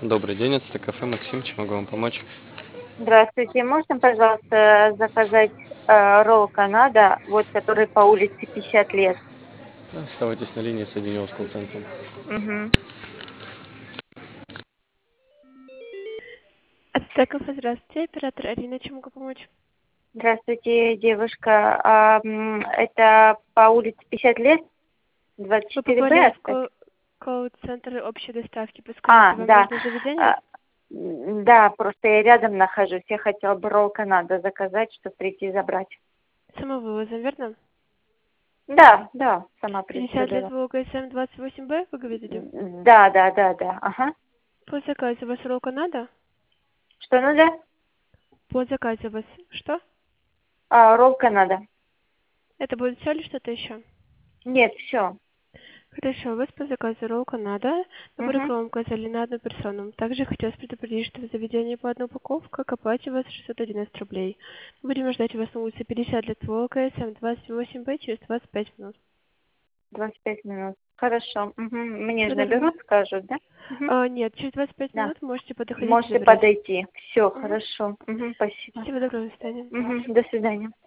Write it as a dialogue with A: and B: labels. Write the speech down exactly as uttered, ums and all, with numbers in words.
A: Добрый день, это кафе Максим. Чем могу вам помочь?
B: Здравствуйте. Можно, пожалуйста, заказать э, ролл Канада, вот который по улице пятьдесят лет?
A: Оставайтесь на линии, соединю вас с колл-центром.
B: Мгм.
C: Ацтеков, здравствуйте. Оператор Арина, чем могу помочь?
B: Здравствуйте, девушка. А, м, это по улице пятьдесят лет, двадцать
C: Вы
B: четыре
C: попали
B: Б
C: в
B: остались?
C: ко- колл-центр общей доставки.
B: А,
C: Подскажите, вам
B: да.
C: нужно заведение?
B: А, м, да, просто я рядом нахожусь. Я хотела бы ролл Канада заказать, чтобы прийти и забрать.
C: Самовывозом, верно?
B: Да, да, сама приду
C: пятьдесят лет
B: заберу.
C: Волга СМ двадцать восемь Б, вы говорите?
B: М, Да, да, да, да. Ага.
C: По заказу у вас ролл Канада?
B: Что надо?
C: По заказу у вас что?
B: А, ролл Канада.
C: Это будет все или что-то еще?
B: Нет, все.
C: Хорошо, у вас по заказу ролл Канада, набор
B: Угу.
C: икром указали на одну персону. Также хотелось предупредить, что в заведении по одной упаковке к оплате у вас шестьсот одиннадцать рублей. Будем ждать вас на улице пятьдесят лет Волга СМ двадцать восемь Б через двадцать пять минут.
B: двадцать пять минут. Хорошо. Мгм. Мне же
C: Всего доброго.
B: наберут, скажут, да? Мгм.
C: А, нет, через двадцать пять
B: Да.
C: минут можете подходить и
B: Можете
C: забирать.
B: подойти. Все,
C: Мгм.
B: хорошо. Мгм. Спасибо.
C: Всего доброго, до свидания.
B: Мгм. До свидания.